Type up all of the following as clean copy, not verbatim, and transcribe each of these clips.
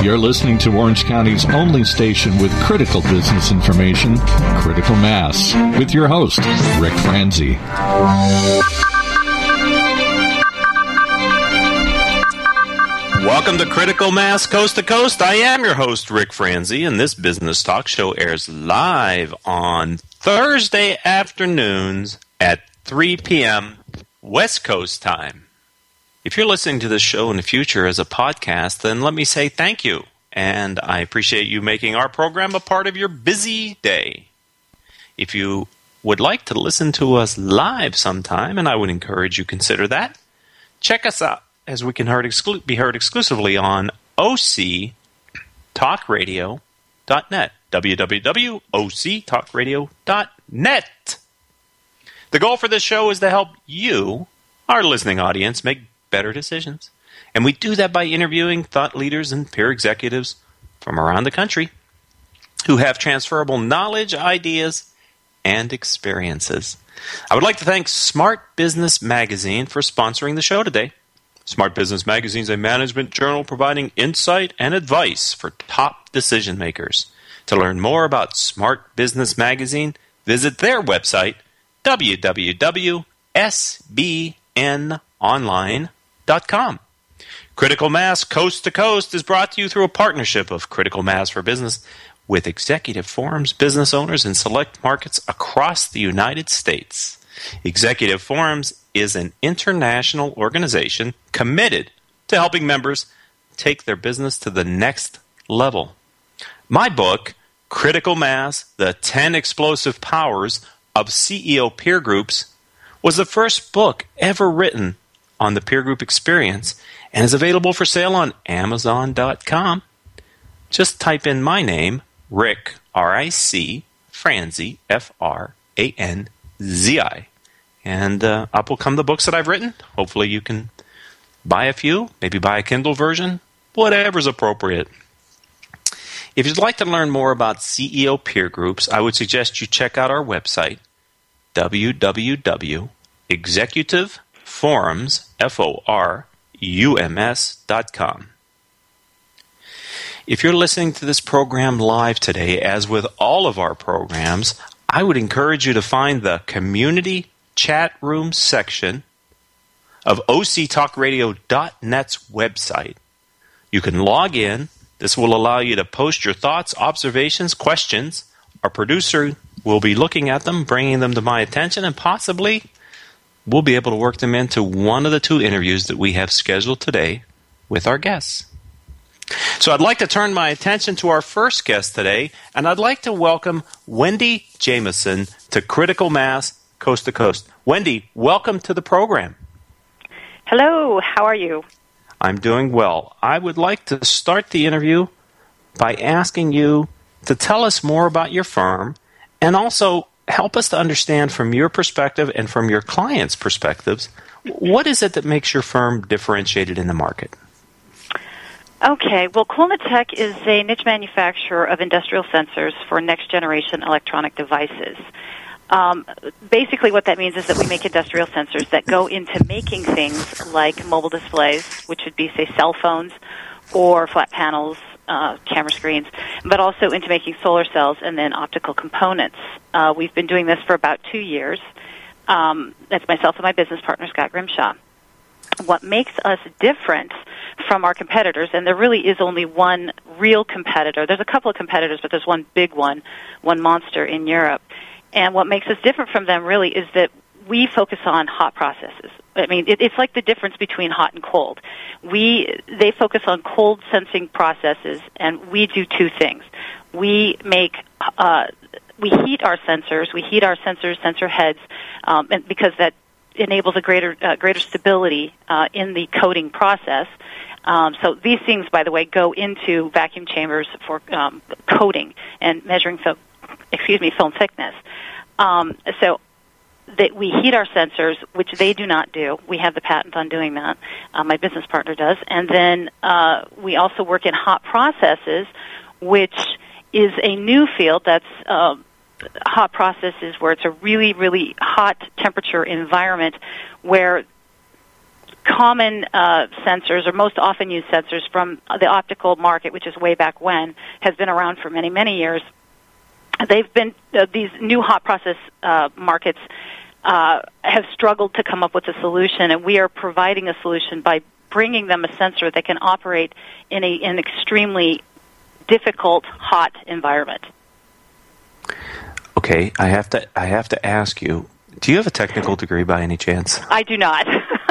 You're listening to Orange County's only station with critical business information, Critical Mass, with your host, Rick Franzi. Welcome to Critical Mass Coast to Coast. I am your host, Rick Franzi, and this business talk show airs live on Thursday afternoons at 3 p.m. West Coast time. If you're listening to this show in the future as a podcast, then let me say thank you, and I appreciate you making our program a part of your busy day. If you would like to listen to us live sometime, and I would encourage you consider that, check us out as we can be heard exclusively on octalkradio.net, www.octalkradio.net. The goal for this show is to help you, our listening audience, make better decisions. And we do that by interviewing thought leaders and peer executives from around the country who have transferable knowledge, ideas, and experiences. I would like to thank Smart Business Magazine for sponsoring the show today. Smart Business Magazine is a management journal providing insight and advice for top decision makers. To learn more about Smart Business Magazine, visit their website, www.sbnonline.com. Critical Mass Coast to Coast is brought to you through a partnership of Critical Mass for Business with executive forums, business owners, and select markets across the United States. Executive Forums is an international organization committed to helping members take their business to the next level. My book, Critical Mass, The 10 Explosive Powers of CEO Peer Groups, was the first book ever written on the peer group experience and is available for sale on Amazon.com. Just type in my name, Rick, R-I-C, Franzi, F-R-A-N-Z-I. And up will come the books that I've written. Hopefully you can buy a few, maybe buy a Kindle version, whatever's appropriate. If you'd like to learn more about CEO peer groups, I would suggest you check out our website, www.executiveforums.com. If you're listening to this program live today, as with all of our programs, I would encourage you to find the community chat room section of octalkradio.net's website. You can log in. This will allow you to post your thoughts, observations, questions. Our producer will be looking at them, bringing them to my attention, and possibly we'll be able to work them into one of the two interviews that we have scheduled today with our guests. So I'd like to turn my attention to our first guest today, and I'd like to welcome Wendy Jameson to Critical Mass Coast to Coast. Wendy, welcome to the program. Hello, how are you? I'm doing well. I would like to start the interview by asking you to tell us more about your firm and also help us to understand from your perspective and from your clients' perspectives, what is it that makes your firm differentiated in the market? Okay, well, Coolnitech is a niche manufacturer of industrial sensors for next-generation electronic devices. Basically what that means is that we make industrial sensors that go into making things like mobile displays, which would be, say, cell phones or flat panels, camera screens, but also into making solar cells and then optical components. We've been doing this for about 2 years. That's myself and my business partner, Scott Grimshaw. What makes us different from our competitors, and there really is only one real competitor. There's a couple of competitors, but there's one big one monster in Europe. And what makes us different from them really is that we focus on hot processes. I mean, it's like the difference between hot and cold. They focus on cold sensing processes, and we do two things. We heat our sensors. We heat our sensor heads, and because that enables a greater stability in the coating process. So these things, by the way, go into vacuum chambers for coating and measuring film thickness. So that we heat our sensors, which they do not do. We have the patent on doing that. My business partner does. And then we also work in hot processes, which is a new field that's hot processes where it's a really, really hot temperature environment where common sensors, or most often used sensors from the optical market, which is way back when, has been around for many, many years. They've been these new hot process markets have struggled to come up with a solution, and we are providing a solution by bringing them a sensor that can operate in an extremely difficult hot environment. Okay, I have to ask you, do you have a technical degree by any chance? I do not.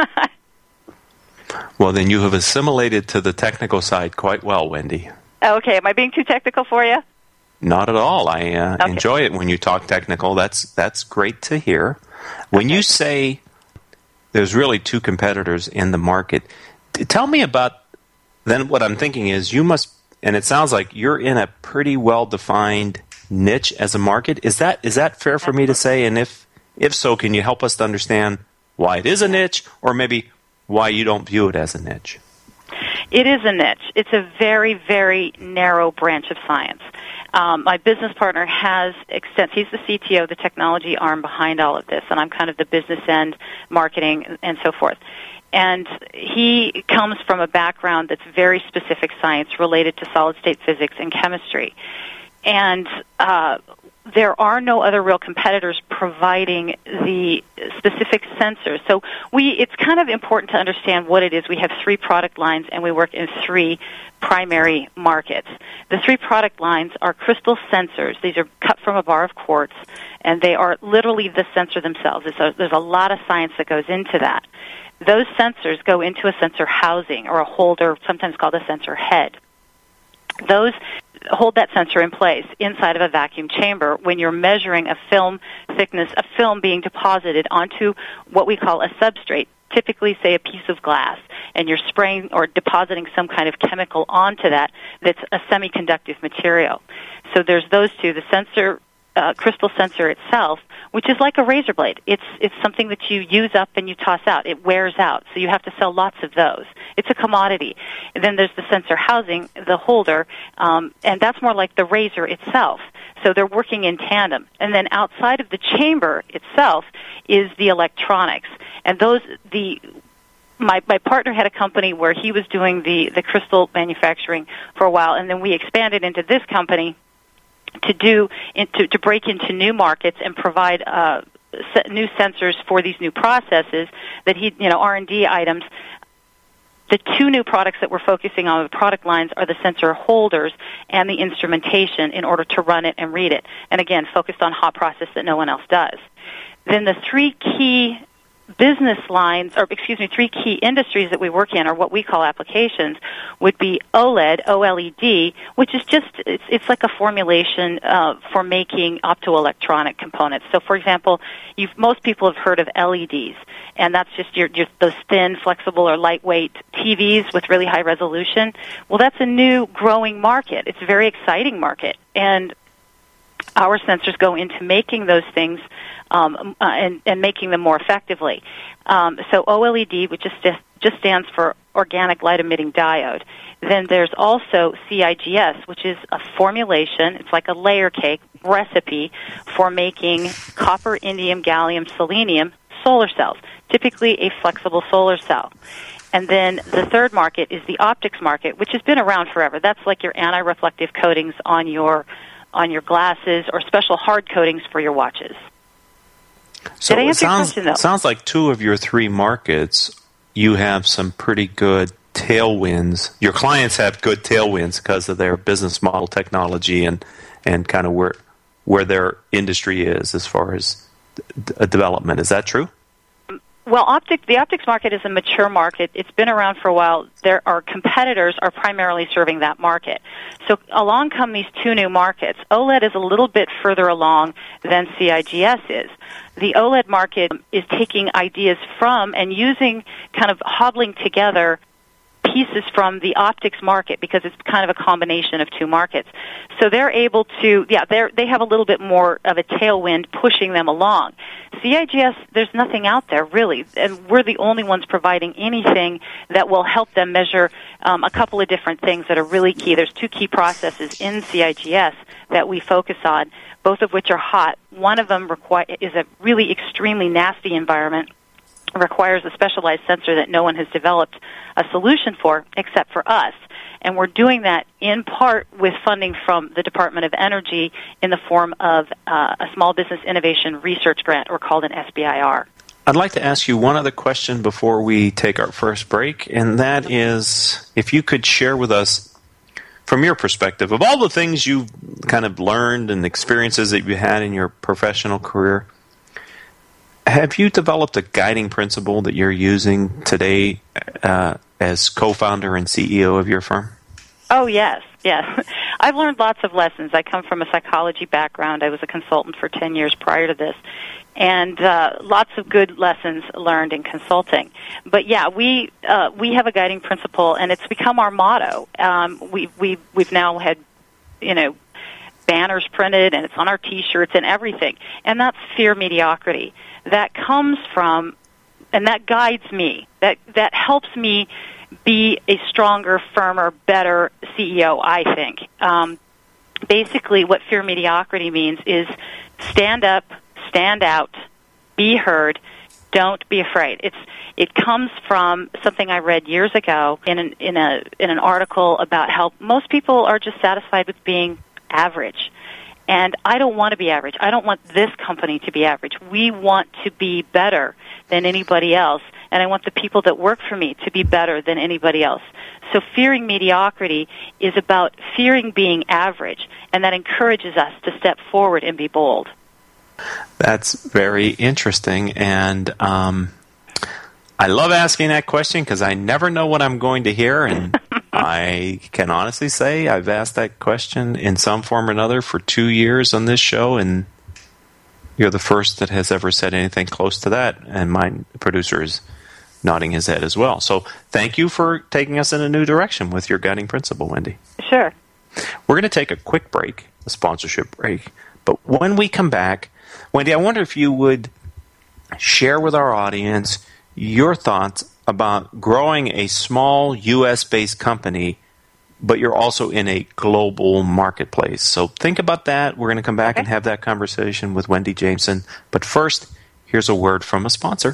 Well, then you have assimilated to the technical side quite well, Wendy. Okay, am I being too technical for you? Not at all. I Okay. enjoy it when you talk technical. That's great to hear. When you say there's really two competitors in the market, tell me about, then what I'm thinking is you must, and it sounds like you're in a pretty well-defined niche as a market. Is that fair for me to say? And if so, can you help us to understand why it is a niche, or maybe why you don't view it as a niche? It is a niche. It's a very, very narrow branch of science. My business partner has he's the CTO, the technology arm behind all of this, and I'm kind of the business end, marketing, and so forth. And he comes from a background that's very specific science related to solid-state physics and chemistry. And there are no other real competitors providing the specific sensors. So it's kind of important to understand what it is. We have 3 product lines, and we work in 3 primary markets. The 3 product lines are crystal sensors. These are cut from a bar of quartz, and they are literally the sensor themselves. There's a lot of science that goes into that. Those sensors go into a sensor housing or a holder, sometimes called a sensor head. Those hold that sensor in place inside of a vacuum chamber when you're measuring a film thickness, a film being deposited onto what we call a substrate, typically, say, a piece of glass, and you're spraying or depositing some kind of chemical onto that that's a semiconductive material. So there's those two. The sensor, crystal sensor itself, which is like a razor blade. It's something that you use up and you toss out. It wears out, so you have to sell lots of those. It's a commodity. And then there's the sensor housing, the holder, and that's more like the razor itself. So they're working in tandem. And then outside of the chamber itself is the electronics. And my partner had a company where he was doing the crystal manufacturing for a while, and then we expanded into this company to break into new markets and provide new sensors for these new processes that R&D items. The 2 new products that we're focusing on, the product lines, are the sensor holders and the instrumentation in order to run it and read it. And again, focused on hot process that no one else does. Then the 3 key business lines, 3 key industries that we work in, or what we call applications, would be OLED, OLED, which is it's like a formulation for making optoelectronic components. So, for example, most people have heard of LEDs, and that's just those thin, flexible, or lightweight TVs with really high resolution. Well, that's a new growing market. It's a very exciting market, and our sensors go into making those things and making them more effectively. So OLED, which just stands for organic light-emitting diode. Then there's also CIGS, which is a formulation. It's like a layer cake recipe for making copper, indium, gallium, selenium solar cells, typically a flexible solar cell. And then the third market is the optics market, which has been around forever. That's like your anti-reflective coatings on your glasses, or special hard coatings for your watches. So Did I answer your question, though? It sounds like 2 of your 3 markets, you have some pretty good tailwinds. Your clients have good tailwinds because of their business model, technology, and kind of where their industry is as far as development. Is that true? Well, the optics market is a mature market. It's been around for a while. Our competitors are primarily serving that market. So along come these 2 new markets. OLED is a little bit further along than CIGS is. The OLED market is taking ideas from and using, kind of hobbling together pieces from the optics market, because it's kind of a combination of 2 markets. So they're able to, they have a little bit more of a tailwind pushing them along. CIGS, there's nothing out there really, and we're the only ones providing anything that will help them measure a couple of different things that are really key. There's 2 key processes in CIGS that we focus on, both of which are hot. One of them is a really extremely nasty environment, requires a specialized sensor that no one has developed a solution for except for us. And we're doing that in part with funding from the Department of Energy in the form of a Small Business Innovation Research Grant, or called an SBIR. I'd like to ask you one other question before we take our first break, and that is if you could share with us, from your perspective, of all the things you've kind of learned and experiences that you had in your professional career, have you developed a guiding principle that you're using today as co-founder and CEO of your firm? Oh, yes. I've learned lots of lessons. I come from a psychology background. I was a consultant for 10 years prior to this, and lots of good lessons learned in consulting. But yeah, we have a guiding principle, and it's become our motto. We've now had, banners printed, and it's on our T-shirts and everything, and that's fear mediocrity. That comes from, and that guides me. That helps me be a stronger, firmer, better CEO, I think. Basically, what fear mediocrity means is stand up, stand out, be heard, don't be afraid. It comes from something I read years ago in an article about how most people are just satisfied with being average. And I don't want to be average. I don't want this company to be average. We want to be better than anybody else, and I want the people that work for me to be better than anybody else. So fearing mediocrity is about fearing being average, and that encourages us to step forward and be bold. That's very interesting, and I love asking that question because I never know what I'm going to hear, and I can honestly say I've asked that question in some form or another for 2 years on this show, and you're the first that has ever said anything close to that, and my producer is nodding his head as well. So thank you for taking us in a new direction with your guiding principle, Wendy. Sure. We're going to take a quick break, a sponsorship break, but when we come back, Wendy, I wonder if you would share with our audience your thoughts about growing a small U.S.-based company, but you're also in a global marketplace. So think about that. We're going to come back and have that conversation with Wendy Jameson. But first, here's a word from a sponsor.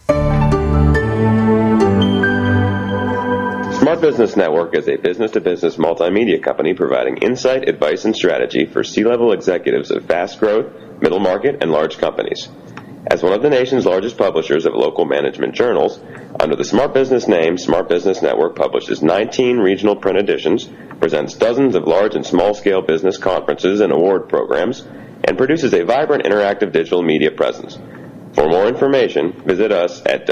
Smart Business Network is a business-to-business multimedia company providing insight, advice, and strategy for C-level executives of fast-growth, middle market, and large companies. As one of the nation's largest publishers of local management journals, under the Smart Business name, Smart Business Network publishes 19 regional print editions, presents dozens of large and small-scale business conferences and award programs, and produces a vibrant interactive digital media presence. For more information, visit us at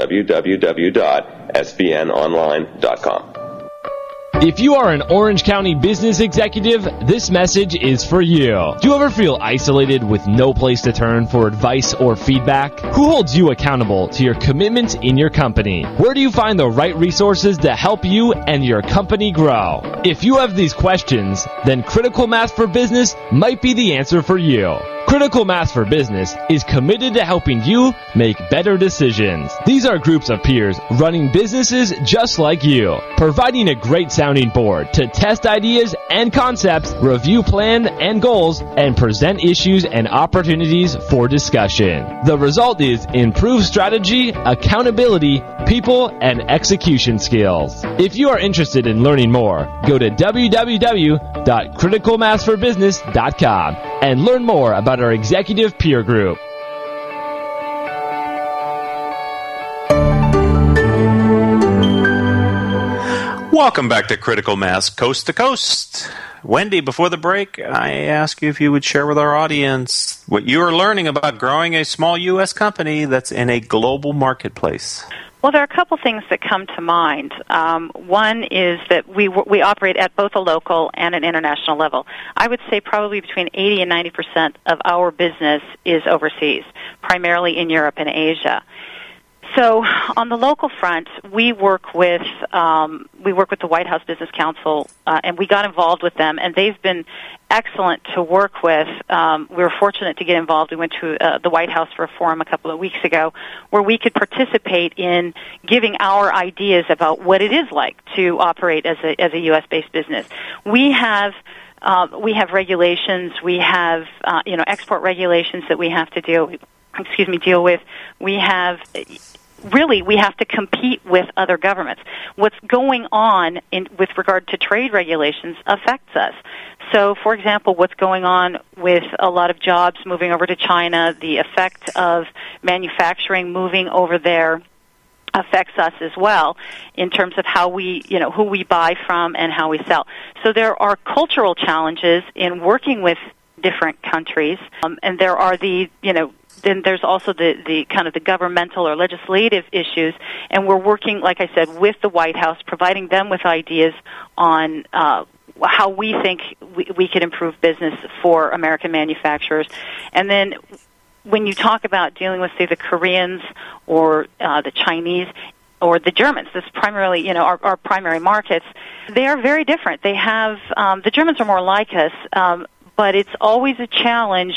www.sbnonline.com. If you are an Orange County business executive, this message is for you. Do you ever feel isolated with no place to turn for advice or feedback? Who holds you accountable to your commitments in your company? Where do you find the right resources to help you and your company grow? If you have these questions, then Critical Mass for Business might be the answer for you. Critical Mass for Business is committed to helping you make better decisions. These are groups of peers running businesses just like you, providing a great sounding board to test ideas and concepts, review plans and goals, and present issues and opportunities for discussion. The result is improved strategy, accountability, people, and execution skills. If you are interested in learning more, go to www.criticalmassforbusiness.com and learn more about our executive peer group. Welcome back to Critical Mass Coast to Coast. Wendy, before the break, I asked you if you would share with our audience what you are learning about growing a small U.S. company that's in a global marketplace. Well, there are a couple things that come to mind. One is that we operate at both a local and an international level. I would say probably between 80 and 90% of our business is overseas, primarily in Europe and Asia. So on the local front, we work with the White House Business Council, and we got involved with them, and they've been excellent to work with. We were fortunate to get involved. We went to the White House for a forum a couple of weeks ago where we could participate in giving our ideas about what it is like to operate as a U.S.-based business. We have regulations. We have export regulations that we have to deal with. We have really we have to compete with other governments. What's going on with regard to trade regulations affects us. So, for example, what's going on with a lot of jobs moving over to China, the effect of manufacturing moving over there affects us as well in terms of how we, who we buy from and how we sell. So there are cultural challenges in working with different countries, and there are then there's also the kind of the governmental or legislative issues, and we're working, like I said, with the White House, providing them with ideas on how we think we can improve business for American manufacturers. And then when you talk about dealing with, say, the Koreans or the Chinese or the Germans, this primarily, our primary markets, they are very different. They have, the Germans are more like us, but it's always a challenge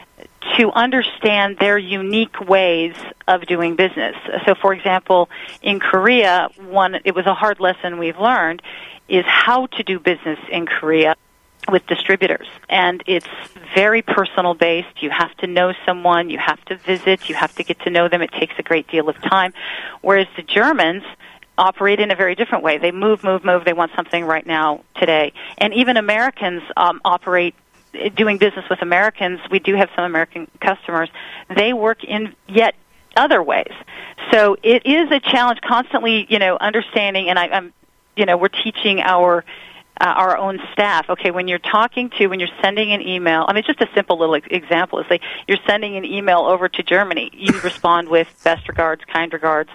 to understand their unique ways of doing business. So, for example, in Korea, it was a hard lesson we've learned, is how to do business in Korea with distributors. And it's very personal based. You have to know someone, you have to visit, you have to get to know them. It takes a great deal of time. Whereas the Germans operate in a very different way. They move. They want something right now, today. And even Americans operate doing business with Americans. We do have some American customers. They work in yet other ways. So it is a challenge constantly, understanding, and I'm we're teaching our own staff. Okay, when you're sending an email, just a simple little example is like you're sending an email over to Germany. You respond with best regards, kind regards,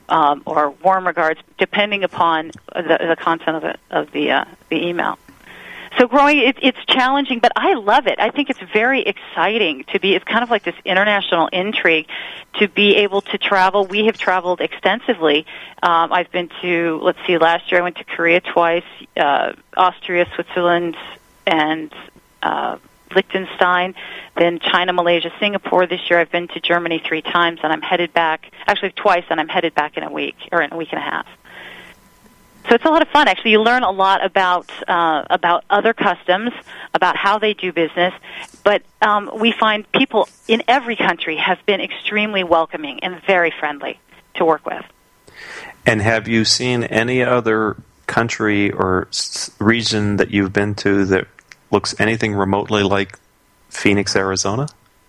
or warm regards, depending upon the content of the email. So growing, it's challenging, but I love it. I think it's very exciting it's kind of like this international intrigue to be able to travel. We have traveled extensively. I've been to, last year I went to Korea twice, Austria, Switzerland, and Liechtenstein, then China, Malaysia, Singapore. This year I've been to Germany 3 times, and I'm headed back, actually twice, and I'm headed back in a week and a half. So it's a lot of fun. Actually, you learn a lot about other customs, about how they do business. But we find people in every country have been extremely welcoming and very friendly to work with. And have you seen any other country or region that you've been to that looks anything remotely like Phoenix, Arizona?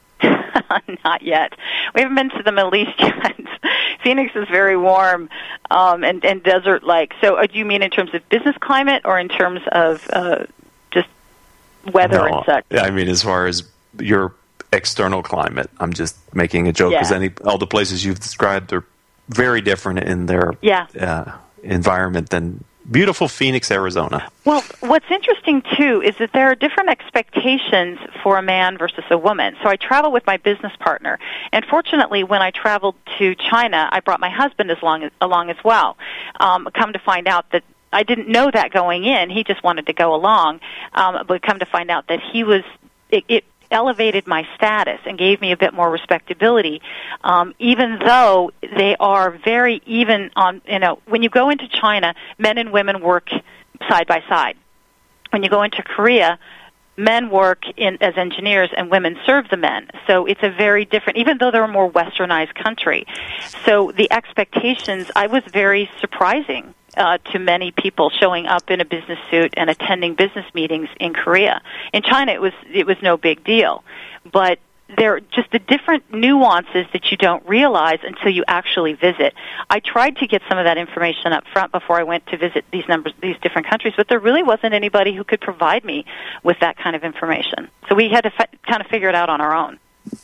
Not yet. We haven't been to the Middle East yet. Phoenix is very warm and desert-like. So do you mean in terms of business climate or in terms of just weather and such? I mean as far as your external climate. I'm just making a joke because all the places you've described are very different in their environment than beautiful Phoenix, Arizona. Well, what's interesting, too, is that there are different expectations for a man versus a woman. So I travel with my business partner. And fortunately, when I traveled to China, I brought my husband along as well. Come to find out that I didn't know that going in. He just wanted to go along. But come to find out that he was... It elevated my status and gave me a bit more respectability, even though they are very even on, when you go into China, men and women work side by side. When you go into Korea, men work as engineers and women serve the men. So it's a very different, even though they're a more westernized country. So the expectations, I was very surprising to many people showing up in a business suit and attending business meetings in Korea. In China, it was no big deal, but there are just the different nuances that you don't realize until you actually visit. I tried to get some of that information up front before I went to visit these different countries, but there really wasn't anybody who could provide me with that kind of information. So we had to kind of figure it out on our own.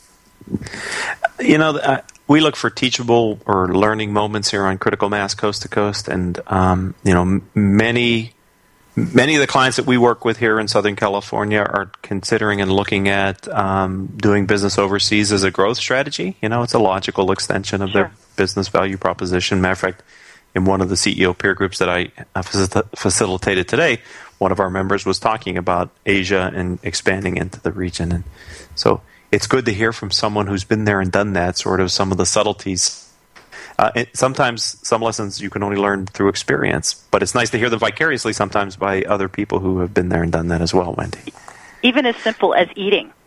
We look for teachable or learning moments here on Critical Mass Coast to Coast, and many of the clients that we work with here in Southern California are considering and looking at doing business overseas as a growth strategy. It's a logical extension of their business value proposition. Matter of fact, in one of the CEO peer groups that I facilitated today, one of our members was talking about Asia and expanding into the region, and so it's good to hear from someone who's been there and done that, sort of some of the subtleties. Sometimes some lessons you can only learn through experience, but it's nice to hear them vicariously sometimes by other people who have been there and done that as well, Wendy. Even as simple as eating.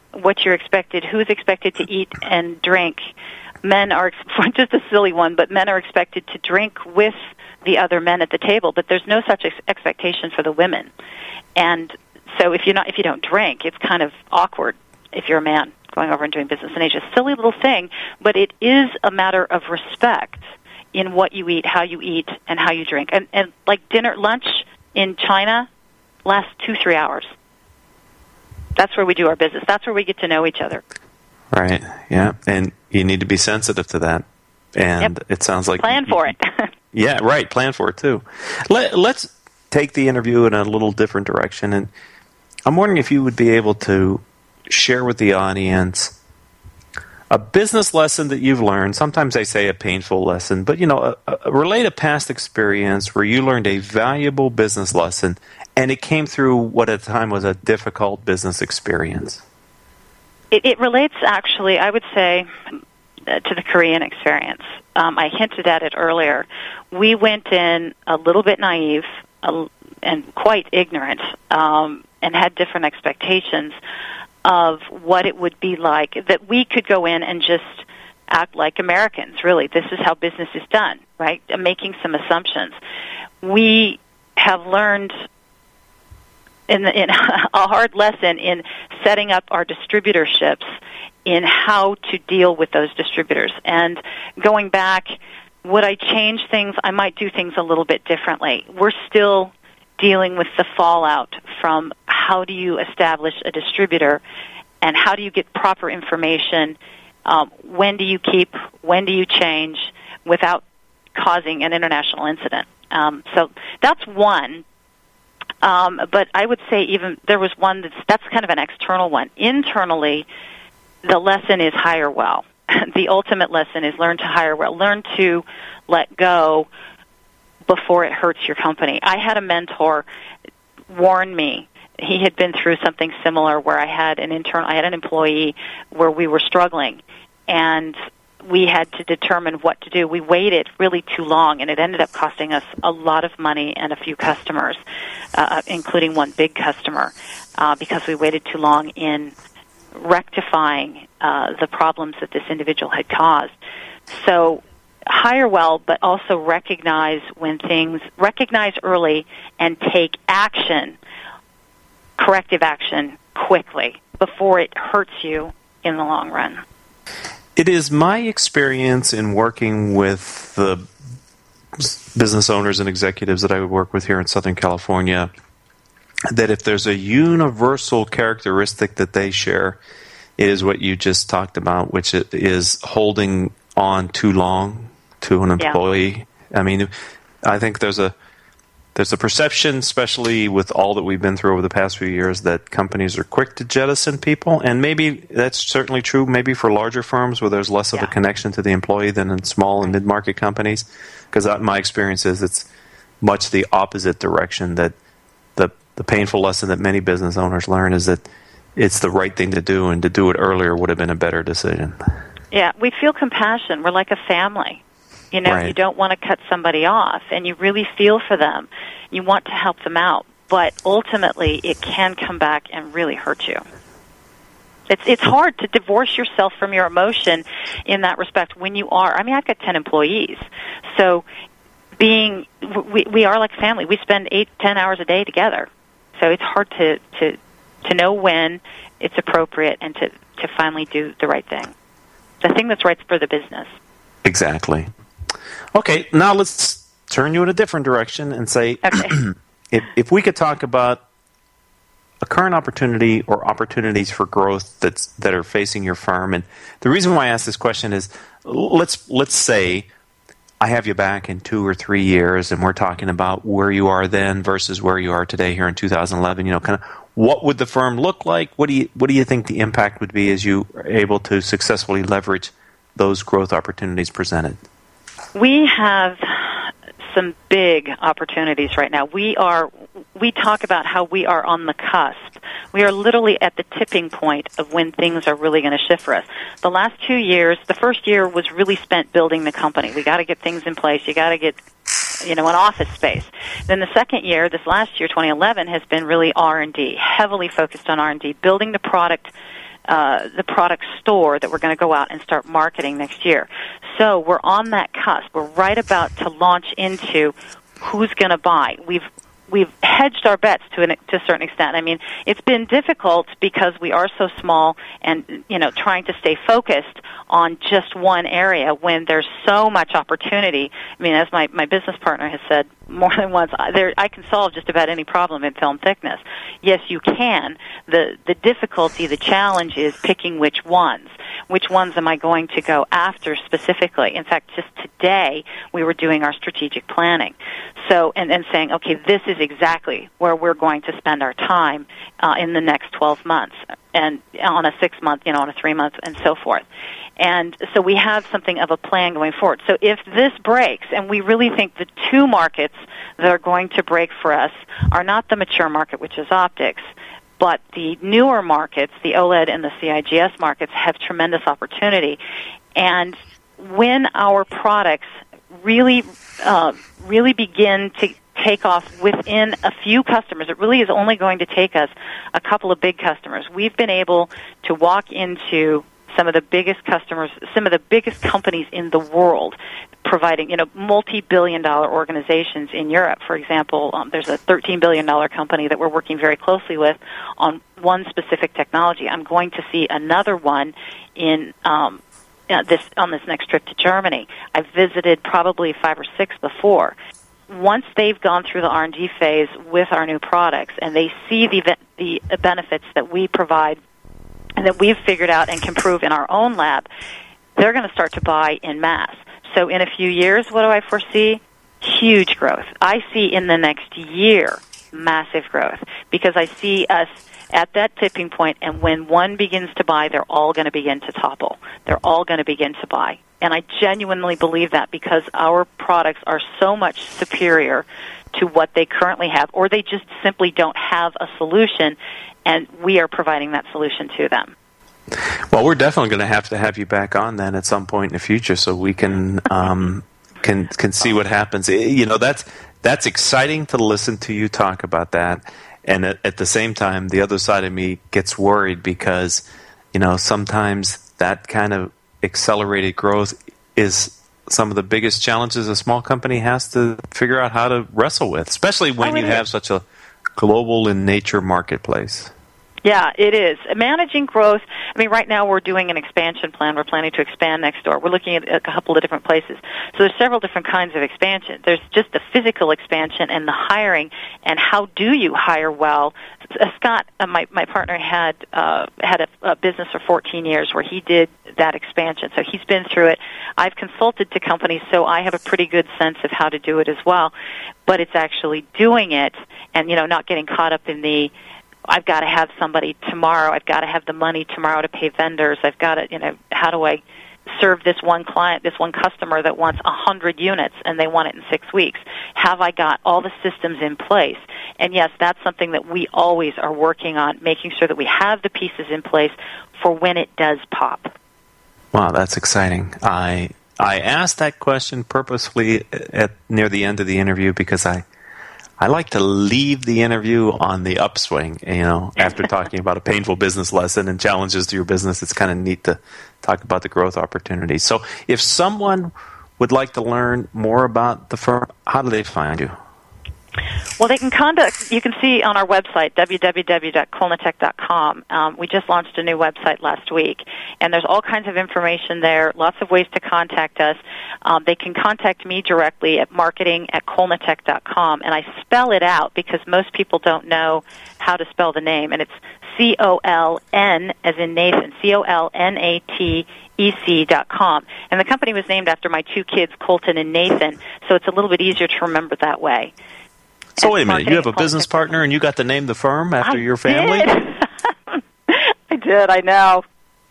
what you're expected, who's expected to eat and drink. Men are, just a silly one, but men are expected to drink with the other men at the table, but there's no such expectation for the women. And so if you don't drink, it's kind of awkward if you're a man going over and doing business in Asia. Silly little thing, but it is a matter of respect in what you eat, how you eat, and how you drink. And like lunch in China lasts 2-3 hours. That's where we do our business. That's where we get to know each other. Right, yeah. And you need to be sensitive to that. And It sounds like... Plan for it. Yeah, right. Plan for it, too. Let's take the interview in a little different direction. And I'm wondering if you would be able to share with the audience a business lesson that you've learned. Sometimes they say a painful lesson, but, relate a past experience where you learned a valuable business lesson, and it came through what at the time was a difficult business experience. It relates, actually, I would say, to the Korean experience. I hinted at it earlier. We went in a little bit naive and quite ignorant, and had different expectations of what it would be like, that we could go in and just act like Americans, really. This is how business is done, right? Making some assumptions. We have learned in a hard lesson in setting up our distributorships, in how to deal with those distributors. And going back, would I change things? I might do things a little bit differently. We're still dealing with the fallout from how do you establish a distributor and how do you get proper information, when do you keep, when do you change without causing an international incident. So that's one. But I would say even there was one that's kind of an external one. Internally, the lesson is hire well. The ultimate lesson is learn to hire well. Learn to let go before it hurts your company. I had a mentor warn me. He had been through something similar where I had an employee where we were struggling, and we had to determine what to do. We waited really too long, and it ended up costing us a lot of money and a few customers, including one big customer, because we waited too long in rectifying the problems that this individual had caused. So hire well, but also recognize early and take action, corrective action, quickly before it hurts you in the long run. It is my experience in working with the business owners and executives that I would work with here in Southern California that if there's a universal characteristic that they share, it is what you just talked about, which is holding on too long to an employee. Yeah. I mean, I think there's a perception, especially with all that we've been through over the past few years, that companies are quick to jettison people, and maybe that's certainly true maybe for larger firms where there's less of a connection to the employee than in small and mid-market companies, because my experience is it's much the opposite direction, that the painful lesson that many business owners learn is that it's the right thing to do, and to do it earlier would have been a better decision. Yeah, we feel compassion. We're like a family. Right. You don't want to cut somebody off, and you really feel for them. You want to help them out, but ultimately it can come back and really hurt you. It's hard to divorce yourself from your emotion in that respect when you are. I mean, I've got 10 employees, so we are like family. We spend 8-10 hours a day together, so it's hard to know when it's appropriate and to finally do the right thing, the thing that's right for the business. Exactly. Okay, now let's turn you in a different direction and say, if we could talk about a current opportunity or opportunities for growth that are facing your firm. And the reason why I ask this question is, let's say I have you back in 2 or 3 years, and we're talking about where you are then versus where you are today here in 2011. Kind of what would the firm look like? What do you think the impact would be as you are able to successfully leverage those growth opportunities presented? We have some big opportunities right now. We talk about how we are on the cusp. We are literally at the tipping point of when things are really going to shift for us. The last 2 years, the first year was really spent building the company. We got to get things in place. You got to get, an office space. Then the second year, this last year, 2011, has been really R&D, heavily focused on R&D, building the product the product store that we're going to go out and start marketing next year. So we're on that cusp. We're right about to launch into who's going to buy. We've hedged our bets to a certain extent. I mean, it's been difficult because we are so small and, trying to stay focused on just one area when there's so much opportunity. I mean, as my business partner has said more than once, I can solve just about any problem in film thickness. Yes, you can. The difficulty, the challenge is picking which ones. Which ones am I going to go after specifically? In fact, just today we were doing our strategic planning. So, and saying, okay, this is exactly where we're going to spend our time in the next 12 months, and on a 6-month, on a 3-month, and so forth. And so we have something of a plan going forward. So if this breaks, and we really think the two markets that are going to break for us are not the mature market, which is optics, but the newer markets, the OLED and the CIGS markets, have tremendous opportunity. And when our products really begin to take off within a few customers, it really is only going to take us a couple of big customers. We've been able to walk into some of the biggest customers, some of the biggest companies in the world, providing, multi-billion-dollar organizations in Europe. For example, there's a $13 billion company that we're working very closely with on one specific technology. I'm going to see another one in on this next trip to Germany. I've visited probably 5 or 6 before. Once they've gone through the R&D phase with our new products and they see the benefits that we provide and that we've figured out and can prove in our own lab, they're going to start to buy en masse. So in a few years, what do I foresee? Huge growth. I see in the next year massive growth because I see us at that tipping point, and when one begins to buy, they're all going to begin to topple. They're all going to begin to buy. And I genuinely believe that because our products are so much superior to what they currently have, or they just simply don't have a solution, and we are providing that solution to them. Well, we're definitely going to have you back on then at some point in the future, so we can see what happens. That's exciting to listen to you talk about that, and at the same time, the other side of me gets worried because sometimes that kind of accelerated growth is some of the biggest challenges a small company has to figure out how to wrestle with, especially when you have such a global in nature marketplace. Yeah, it is. Managing growth, right now we're doing an expansion plan. We're planning to expand next door. We're looking at a couple of different places. So there's several different kinds of expansion. There's just the physical expansion and the hiring, and how do you hire well. Scott, my partner, had a business for 14 years where he did that expansion. So he's been through it. I've consulted to companies, so I have a pretty good sense of how to do it as well. But it's actually doing it and, not getting caught up in the I've got to have somebody tomorrow. I've got to have the money tomorrow to pay vendors. I've got to, how do I serve this one client, this one customer that wants 100 units and they want it in 6 weeks? Have I got all the systems in place? And yes, that's something that we always are working on, making sure that we have the pieces in place for when it does pop. Wow, that's exciting. I asked that question purposefully near the end of the interview because I like to leave the interview on the upswing, after talking about a painful business lesson and challenges to your business. It's kind of neat to talk about the growth opportunities. So if someone would like to learn more about the firm, how do they find you? Well, they can you can see on our website, www.kolnitech.com. We just launched a new website last week, and there's all kinds of information there, lots of ways to contact us. They can contact me directly at marketing@kolnitech.com, and I spell it out because most people don't know how to spell the name, and it's C-O-L-N, as in Nathan, COLNATEC.com. And the company was named after my 2 kids, Colton and Nathan, so it's a little bit easier to remember that way. So wait a minute, you have a business partner and you got to name the firm after your family? I did, I know.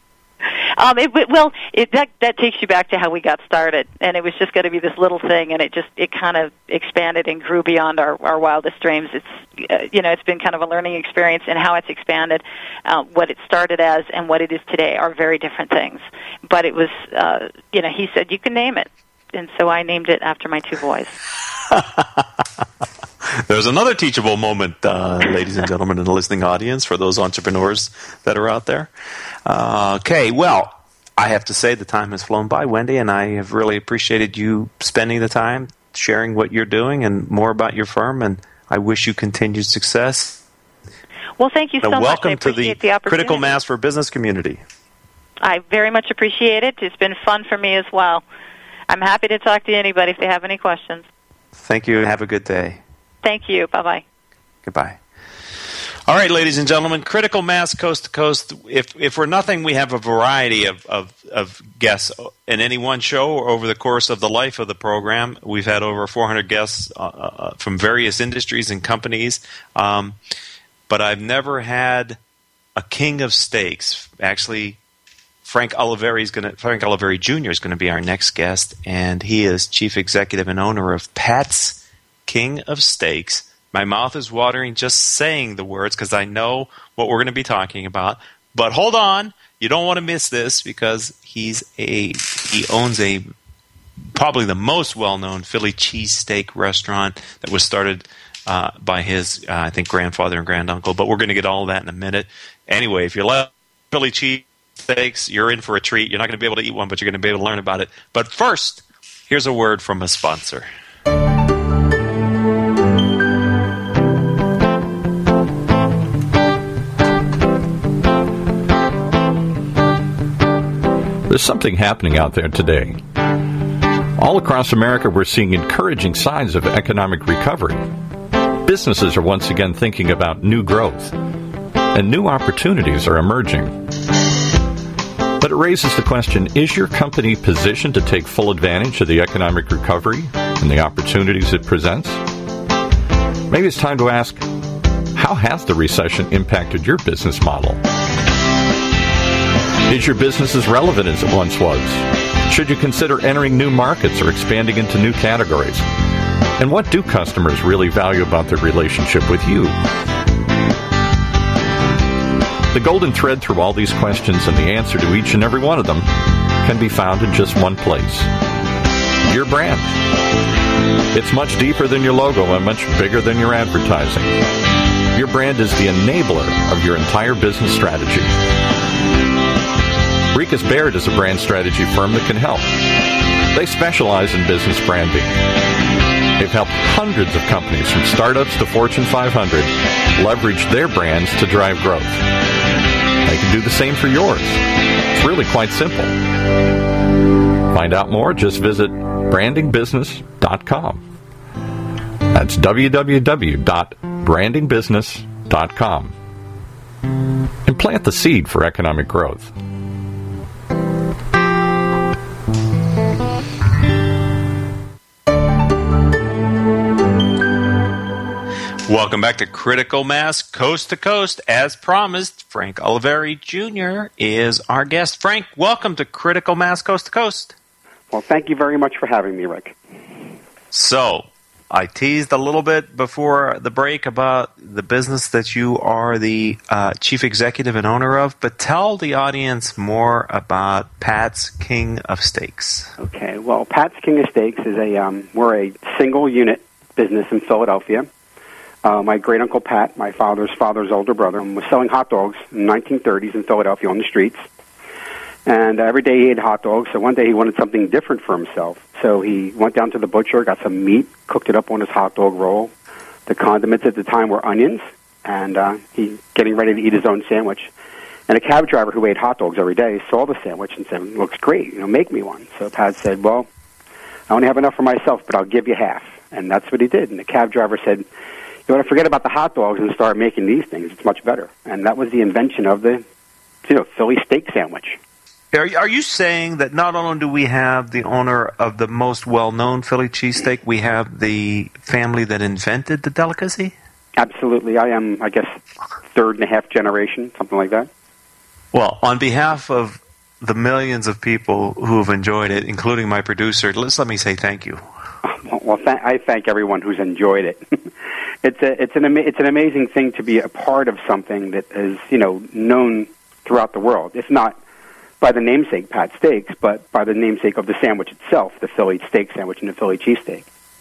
That takes you back to how we got started, and it was just going to be this little thing, and it kind of expanded and grew beyond our wildest dreams. It's it's been kind of a learning experience, and how it's expanded, what it started as and what it is today are very different things. But it was, he said you can name it, and so I named it after my 2 boys. There's another teachable moment, ladies and gentlemen, in the listening audience for those entrepreneurs that are out there. Okay, well, I have to say the time has flown by, Wendy, and I have really appreciated you spending the time sharing what you're doing and more about your firm, and I wish you continued success. Well, thank you so much. Welcome I appreciate to the opportunity. Critical Mass for Business community. I very much appreciate it. It's been fun for me as well. I'm happy to talk to anybody if they have any questions. Thank you, and have a good day. Thank you. Bye-bye. Goodbye. All right, ladies and gentlemen, Critical Mass Coast to Coast. If for nothing, we have a variety of guests in any one show or over the course of the life of the program. We've had over 400 guests from various industries and companies, but I've never had a king of steaks. Actually, Frank Oliveri Jr. is going to be our next guest, and he is chief executive and owner of Pat's King of Steaks. My mouth is watering just saying the words because I know what we're going to be talking about. But hold on, you don't want to miss this because he owns probably the most well-known Philly cheesesteak restaurant that was started by his I think grandfather and granduncle. But we're going to get all of that in a minute. Anyway, if you love Philly cheesesteaks, you're in for a treat. You're not going to be able to eat one, but you're going to be able to learn about it. But first, here's a word from a sponsor. There's something happening out there today. All across America, we're seeing encouraging signs of economic recovery. Businesses are once again thinking about new growth, and new opportunities are emerging. But it raises the question, is your company positioned to take full advantage of the economic recovery and the opportunities it presents? Maybe it's time to ask, how has the recession impacted your business model? Is your business as relevant as it once was? Should you consider entering new markets or expanding into new categories? And what do customers really value about their relationship with you? The golden thread through all these questions and the answer to each and every one of them can be found in just one place. Your brand. It's much deeper than your logo and much bigger than your advertising. Your brand is the enabler of your entire business strategy. Rikas Baird is a brand strategy firm that can help. They specialize in business branding. They've helped hundreds of companies from startups to Fortune 500 leverage their brands to drive growth. They can do the same for yours. It's really quite simple. Find out more, just visit brandingbusiness.com. That's www.brandingbusiness.com. And plant the seed for economic growth. Welcome back to Critical Mass Coast to Coast. As promised, Frank Oliveri Jr. is our guest. Frank, welcome to Critical Mass Coast to Coast. Well, thank you very much for having me, Rick. So, I teased a little bit before the break about the business that you are the chief executive and owner of, but tell the audience more about Pat's King of Steaks. Okay, well, Pat's King of Steaks is we're a single-unit business in Philadelphia. My great-uncle Pat, my father's older brother, was selling hot dogs in the 1930s in Philadelphia on the streets. And every day he ate hot dogs, so one day he wanted something different for himself. So he went down to the butcher, got some meat, cooked it up on his hot dog roll. The condiments at the time were onions, and he getting ready to eat his own sandwich. And a cab driver who ate hot dogs every day saw the sandwich and said, "Looks great, make me one." So Pat said, "Well, I only have enough for myself, but I'll give you half." And that's what he did. And the cab driver said, "You want to forget about the hot dogs and start making these things. It's much better." And that was the invention of the, Philly steak sandwich. Are you saying that not only do we have the owner of the most well-known Philly cheesesteak, we have the family that invented the delicacy? Absolutely. I am, I guess, third and a half generation, something like that. Well, on behalf of the millions of people who have enjoyed it, including my producer, let me say thank you. Well, I thank everyone who's enjoyed it. It's an amazing thing to be a part of something that is known throughout the world. If not by the namesake Pat Steaks, but by the namesake of the sandwich itself, the Philly steak sandwich and the Philly cheesesteak.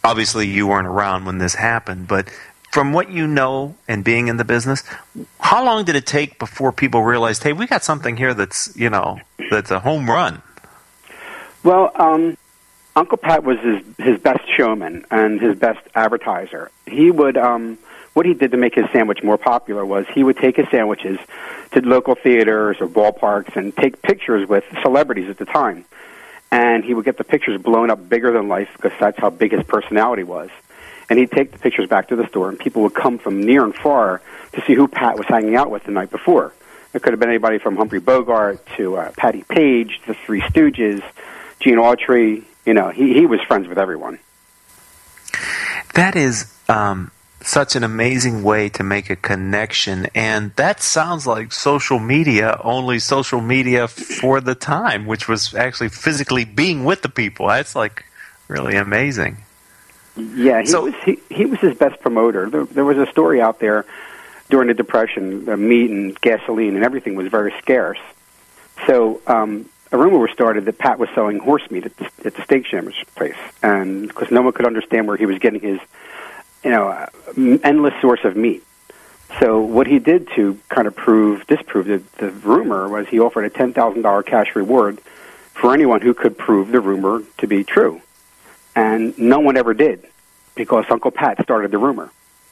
obviously you weren't around when this happened, but from what you know and being in the business, how long did it take before people realized, hey, we got something here that's a home run? Well, Uncle Pat was his best showman and his best advertiser. He would, what he did to make his sandwich more popular was he would take his sandwiches to local theaters or ballparks and take pictures with celebrities at the time. And he would get the pictures blown up bigger than life because that's how big his personality was. And he'd take the pictures back to the store, and people would come from near and far to see who Pat was hanging out with the night before. It could have been anybody from Humphrey Bogart to Patti Page, the Three Stooges, Gene Autry. He was friends with everyone. That is such an amazing way to make a connection, and that sounds like social media, only social media for the time, which was actually physically being with the people. That's like really amazing. Yeah, he was his best promoter. There was a story out there during the Depression, meat and gasoline and everything was very scarce. So a rumor was started that Pat was selling horse meat at the steak sandwich place, and because no one could understand where he was getting his, endless source of meat. So what he did to kind of disprove the rumor was he offered a $10,000 cash reward for anyone who could prove the rumor to be true. And no one ever did, because Uncle Pat started the rumor.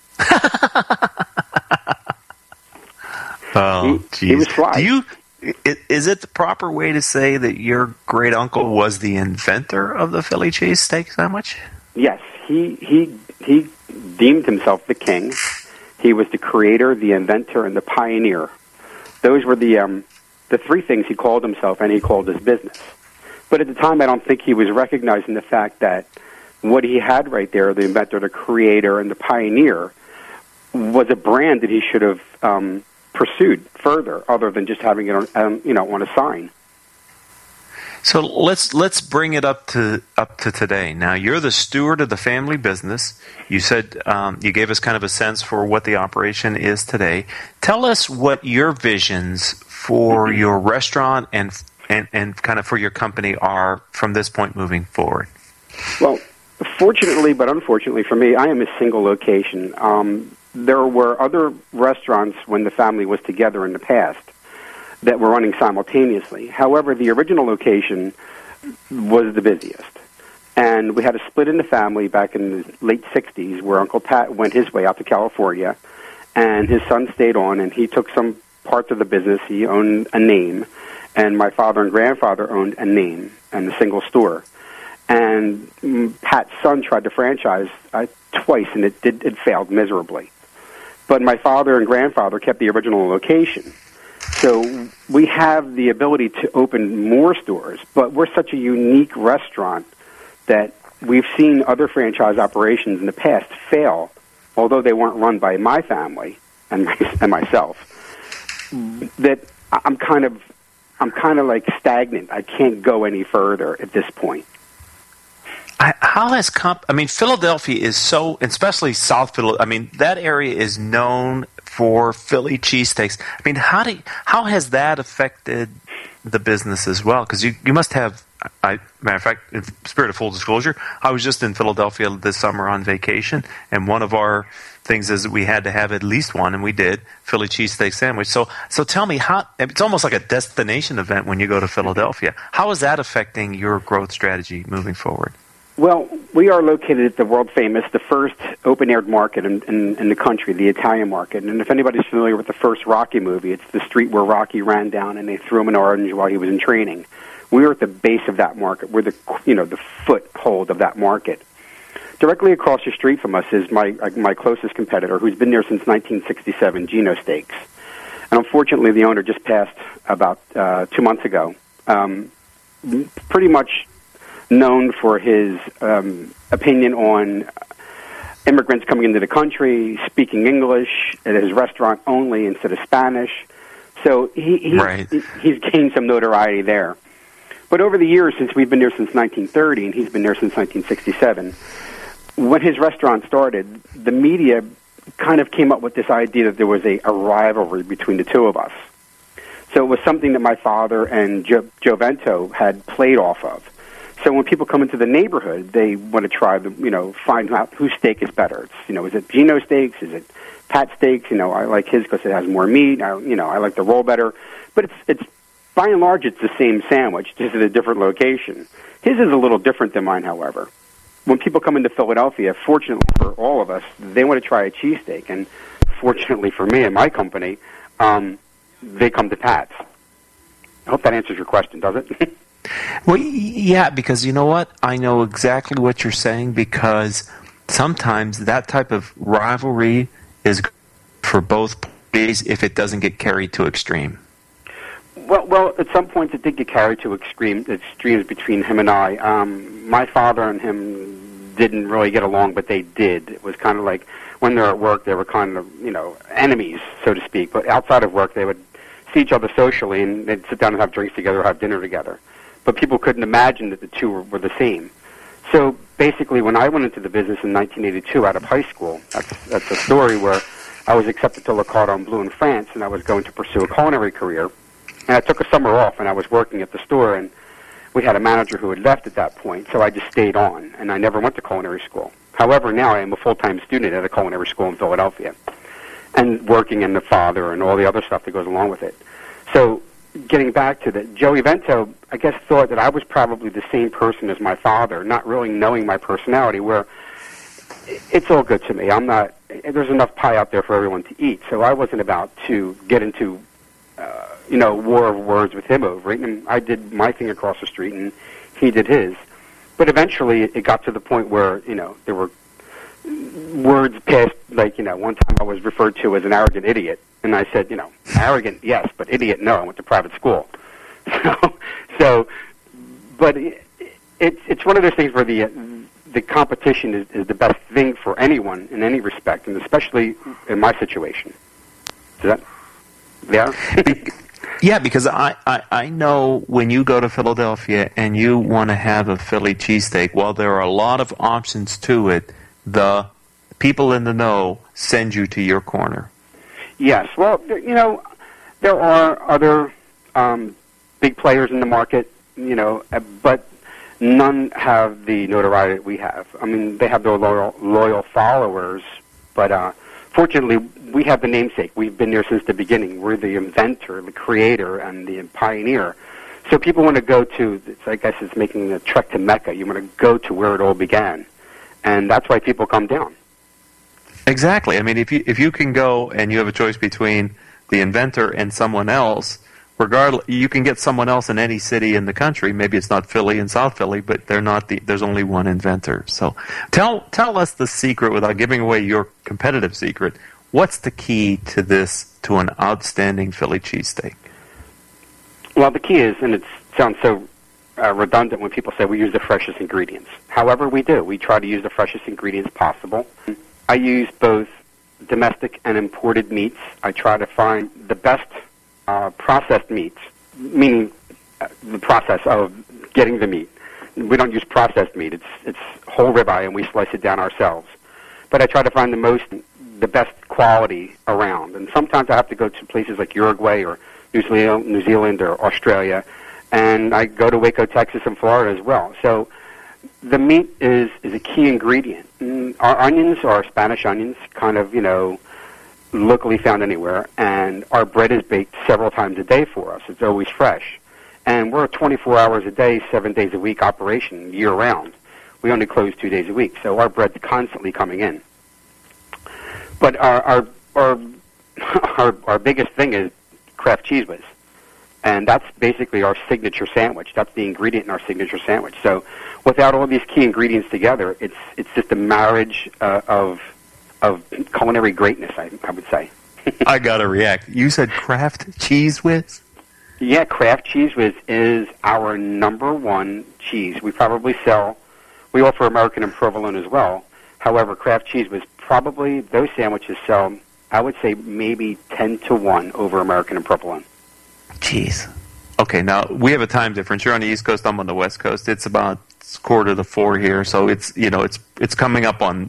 Oh, he was fly. Is it the proper way to say that your great uncle was the inventor of the Philly cheesesteak sandwich? Yes, he deemed himself the king. He was the creator, the inventor, and the pioneer. Those were the three things he called himself, and he called his business. But at the time, I don't think he was recognizing the fact that what he had right there, the inventor, the creator, and the pioneer, was a brand that he should have pursued further, other than just having it on a sign. So let's bring it up to today. Now, you're the steward of the family business. You said you gave us kind of a sense for what the operation is today. Tell us what your visions for your restaurant and kind of for your company are from this point moving forward. Well, fortunately, but unfortunately for me, I am a single location. There were other restaurants when the family was together in the past that were running simultaneously. However, the original location was the busiest. And we had a split in the family back in the late 60s where Uncle Pat went his way out to California, and his son stayed on, and he took some parts of the business. He owned a name, and my father and grandfather owned a name and a single store. And Pat's son tried to franchise twice, and it failed miserably. But my father and grandfather kept the original location. So we have the ability to open more stores, but we're such a unique restaurant that we've seen other franchise operations in the past fail, although they weren't run by my family and myself, that I'm kind of like stagnant. I can't go any further at this point. Philadelphia is so, especially South Philadelphia, that area is known for Philly cheesesteaks. How has that affected the business as well? Because you must have, matter of fact, in spirit of full disclosure, I was just in Philadelphia this summer on vacation, and one of our things is that we had to have at least one, and we did, Philly cheesesteak sandwich. So tell me, how it's almost like a destination event when you go to Philadelphia. How is that affecting your growth strategy moving forward? Well, we are located at the world-famous, the first open-air market in the country, the Italian market. And if anybody's familiar with the first Rocky movie, it's the street where Rocky ran down and they threw him an orange while he was in training. We are at the base of that market. We're the foothold of that market. Directly across the street from us is my closest competitor, who's been there since 1967, Gino Steaks. And unfortunately, the owner just passed about 2 months ago. Pretty much known for his opinion on immigrants coming into the country, speaking English at his restaurant only instead of Spanish. So he's gained some notoriety there. But over the years, since we've been there since 1930, and he's been there since 1967, when his restaurant started, the media kind of came up with this idea that there was a rivalry between the two of us. So it was something that my father and Joe Vento had played off of. So when people come into the neighborhood, they want to try find out whose steak is better. It's, is it Gino Steaks? Is it Pat Steaks? I like his because it has more meat. I like the roll better. But it's by and large, it's the same sandwich, just at a different location. His is a little different than mine, however. When people come into Philadelphia, fortunately for all of us, they want to try a cheesesteak. And fortunately for me and my company, they come to Pat's. I hope that answers your question, does it? Well, yeah, because you know what? I know exactly what you're saying, because sometimes that type of rivalry is good for both parties if it doesn't get carried to extreme. Well, at some points it did get carried to extremes between him and I. My father and him didn't really get along, but they did. It was kind of like when they're at work, they were kind of, enemies, so to speak. But outside of work, they would see each other socially, and they'd sit down and have drinks together or have dinner together. But people couldn't imagine that the two were the same. So basically, when I went into the business in 1982 out of high school, that's a story where I was accepted to Le Cordon Bleu in France, and I was going to pursue a culinary career. And I took a summer off, and I was working at the store, and we had a manager who had left at that point, so I just stayed on, and I never went to culinary school. However, now I am a full-time student at a culinary school in Philadelphia, and working in the father and all the other stuff that goes along with it. So getting back to that, Joey Vento, I guess, thought that I was probably the same person as my father, not really knowing my personality, where it's all good to me. There's enough pie out there for everyone to eat, so I wasn't about to get into, war of words with him over it. And I did my thing across the street, and he did his. But eventually it got to the point where, there were words passed, like, one time I was referred to as an arrogant idiot. And I said, arrogant, yes, but idiot, no. I went to private school. But it's one of those things where the competition is the best thing for anyone in any respect, and especially in my situation. Is that, yeah? Yeah, because I know when you go to Philadelphia and you want to have a Philly cheesesteak, while there are a lot of options to it, the people in the know send you to your corner. Yes, well, there are other big players in the market, but none have the notoriety that we have. I mean, they have their loyal followers, but fortunately, we have the namesake. We've been there since the beginning. We're the inventor, the creator, and the pioneer. So people want to go to, I guess it's making a trek to Mecca. You want to go to where it all began, and that's why people come down. Exactly. I mean, if you can go and you have a choice between the inventor and someone else, regardless, you can get someone else in any city in the country. Maybe it's not Philly and South Philly, but there's only one inventor. So tell us the secret without giving away your competitive secret. What's the key to an outstanding Philly cheesesteak? Well, the key is, and it sounds so redundant when people say we use the freshest ingredients. However, we do. We try to use the freshest ingredients possible. I use both domestic and imported meats. I try to find the best processed meats, meaning the process of getting the meat. We don't use processed meat. It's whole ribeye, and we slice it down ourselves. But I try to find the best quality around. And sometimes I have to go to places like Uruguay or New Zealand or Australia, and I go to Waco, Texas, and Florida as well. So the meat is a key ingredient. Our onions are Spanish onions, kind of, locally found anywhere, and our bread is baked several times a day for us. It's always fresh. And we're a 24 hours a day, 7 days a week operation year-round. We only close 2 days a week, so our bread's constantly coming in. But our biggest thing is Kraft Cheese Whiz. And that's basically our signature sandwich. That's the ingredient in our signature sandwich. So without all these key ingredients together, it's just a marriage of culinary greatness, I would say. I got to react. You said Kraft Cheese Whiz? Yeah, Kraft Cheese Whiz is our number one cheese. We offer American and provolone as well. However, Kraft Cheese Whiz, probably those sandwiches sell, I would say, maybe 10-1 over American and provolone. Jeez. Okay, now we have a time difference. You're on the East Coast, I'm on the West Coast. It's about 3:45 here, so it's coming up on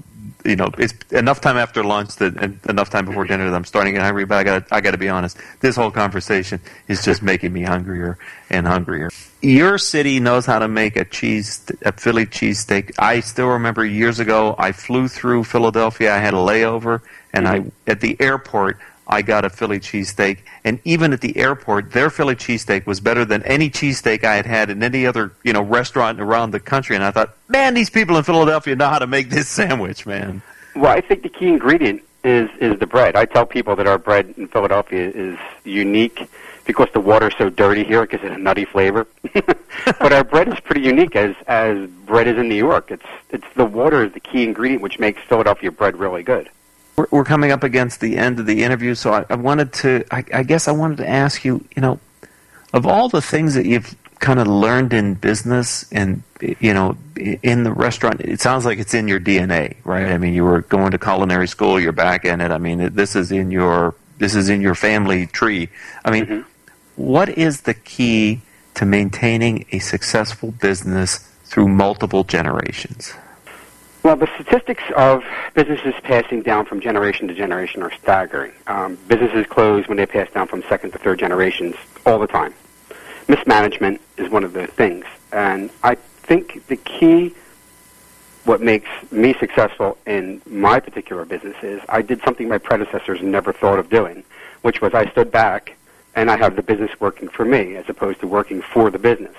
it's enough time after lunch and enough time before dinner that I'm starting to get hungry. But I got to be honest, this whole conversation is just making me hungrier and hungrier. Your city knows how to make a Philly cheesesteak. I still remember years ago, I flew through Philadelphia. I had a layover, and at the airport, I got a Philly cheesesteak. And even at the airport, their Philly cheesesteak was better than any cheesesteak I had had in any other restaurant around the country. And I thought, man, these people in Philadelphia know how to make this sandwich, man. Well, I think the key ingredient is the bread. I tell people that our bread in Philadelphia is unique because the water's so dirty here. It gives it a nutty flavor. But our bread is pretty unique as bread is in New York. It's the water is the key ingredient which makes Philadelphia bread really good. We're coming up against the end of the interview, so I wanted to ask you, of all the things that you've kind of learned in business and, in the restaurant, it sounds like it's in your DNA, right? I mean, you were going to culinary school, you're back in it. I mean, this is in your family tree. I mean, what is the key to maintaining a successful business through multiple generations? Well, the statistics of businesses passing down from generation to generation are staggering. Businesses close when they pass down from second to third generations all the time. Mismanagement is one of the things. And I think the key, what makes me successful in my particular business is I did something my predecessors never thought of doing, which was I stood back and I have the business working for me as opposed to working for the business.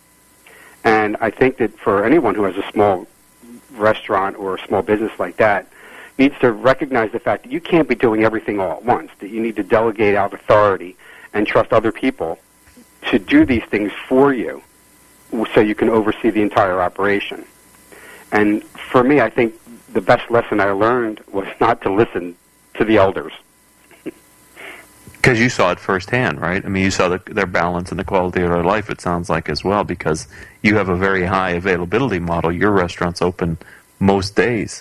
And I think that for anyone who has a small restaurant or a small business like that needs to recognize the fact that you can't be doing everything all at once, that you need to delegate out authority and trust other people to do these things for you so you can oversee the entire operation. And for me, I think the best lesson I learned was not to listen to the elders. Because you saw it firsthand, right? I mean, you saw their balance and the quality of their life, it sounds like, as well, because you have a very high availability model. Your restaurant's open most days.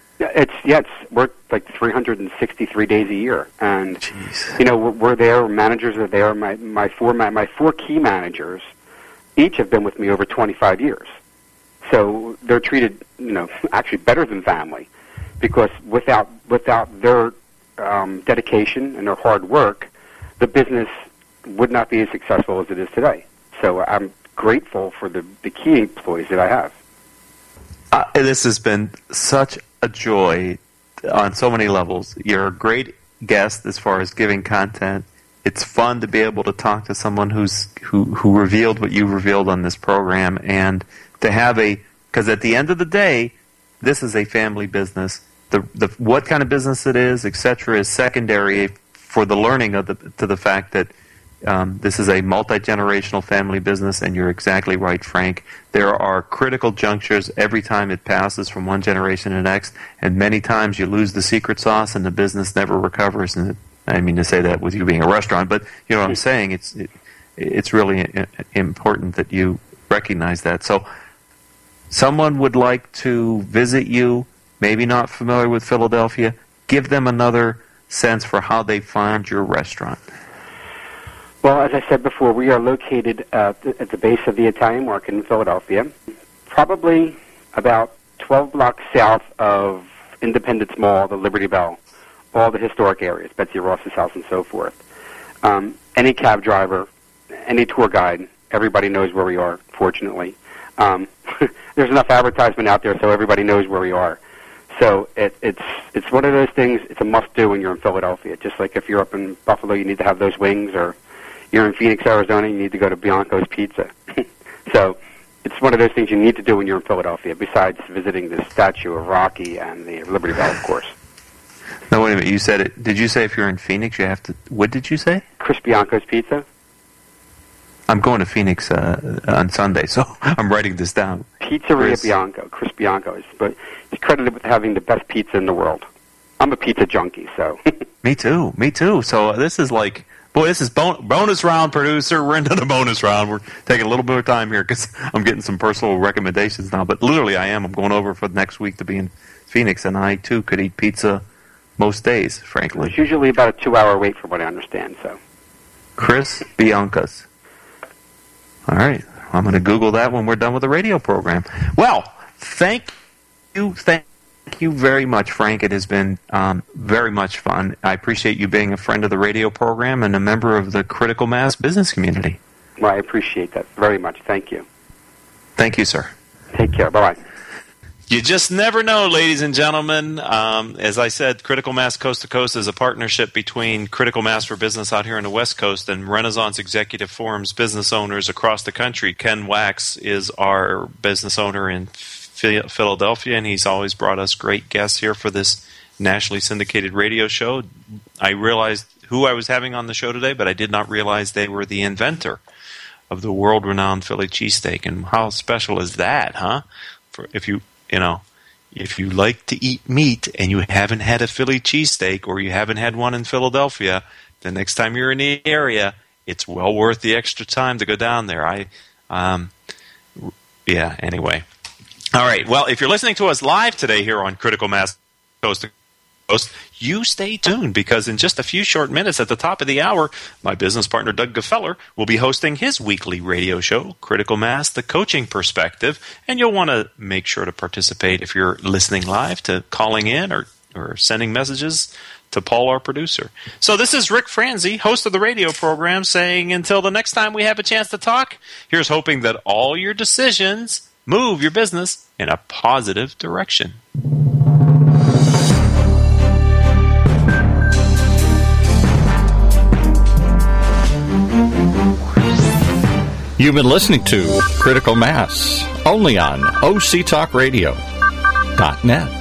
We're like 363 days a year, and we're there. Managers are there. My four key managers, each have been with me over 25 years, so they're treated, actually better than family, because without their dedication and their hard work, the business would not be as successful as it is today. So I'm grateful for the key employees that I have. This has been such a joy on so many levels. You're a great guest as far as giving content. It's fun to be able to talk to someone who revealed what you revealed on this program, and to have because at the end of the day, this is a family business. The what kind of business it is, etc., is secondary for the learning to the fact that this is a multi-generational family business, and you're exactly right, Frank. There are critical junctures every time it passes from one generation to the next, and many times you lose the secret sauce and the business never recovers. And I mean to say that with you being a restaurant, but you know what I'm saying. It's really important that you recognize that. So, someone would like to visit you, maybe not familiar with Philadelphia. Give them another sense for how they find your restaurant. Well, as I said before, we are located at the base of the Italian Market in Philadelphia, probably about 12 blocks south of Independence Mall, the Liberty Bell, all the historic areas, Betsy Ross's house and so forth. Any cab driver, any tour guide, everybody knows where we are, fortunately. There's enough advertisement out there so everybody knows where we are. So it's one of those things, it's a must-do when you're in Philadelphia. Just like if you're up in Buffalo, you need to have those wings, or you're in Phoenix, Arizona, you need to go to Bianco's Pizza. So it's one of those things you need to do when you're in Philadelphia, besides visiting the statue of Rocky and the Liberty Bell, of course. No, wait a minute. You said it. Did you say if you're in Phoenix, you have to... What did you say? Chris Bianco's Pizza. I'm going to Phoenix on Sunday, so I'm writing this down. Pizzeria Bianco, Chris Bianco. But he's credited with having the best pizza in the world. I'm a pizza junkie, so... Me too. So this is like... Boy, this is bonus round, producer. We're into the bonus round. We're taking a little bit of time here because I'm getting some personal recommendations now. But literally, I am. I'm going over for next week to be in Phoenix, and I, too, could eat pizza most days, frankly. It's usually about a 2-hour wait from what I understand, so... Chris Bianca's. All right. I'm going to Google that when we're done with the radio program. Well, thank you thank you very much, Frank. It has been very much fun. I appreciate you being a friend of the radio program and a member of the Critical Mass business community. Well, I appreciate that very much. Thank you. Thank you, sir. Take care. Bye-bye. You just never know, ladies and gentlemen. As I said, Critical Mass Coast to Coast is a partnership between Critical Mass for Business out here on the West Coast and Renaissance Executive Forum's business owners across the country. Ken Wax is our business owner in Philadelphia, and he's always brought us great guests here for this nationally syndicated radio show. I realized who I was having on the show today, but I did not realize they were the inventor of the world-renowned Philly cheesesteak. And how special is that, huh? If you like to eat meat and you haven't had a Philly cheesesteak or you haven't had one in Philadelphia, the next time you're in the area, it's well worth the extra time to go down there. Anyway. All right. Well, if you're listening to us live today here on Critical Mass Coast to Coast, you stay tuned, because in just a few short minutes at the top of the hour, my business partner Doug Gefeller will be hosting his weekly radio show, Critical Mass, The Coaching Perspective, and you'll want to make sure to participate if you're listening live, to calling in or sending messages to Paul, our producer. So this is Rick Franzi, host of the radio program, saying until the next time we have a chance to talk, here's hoping that all your decisions move your business in a positive direction. You've been listening to Critical Mass, only on OCTalkRadio.net.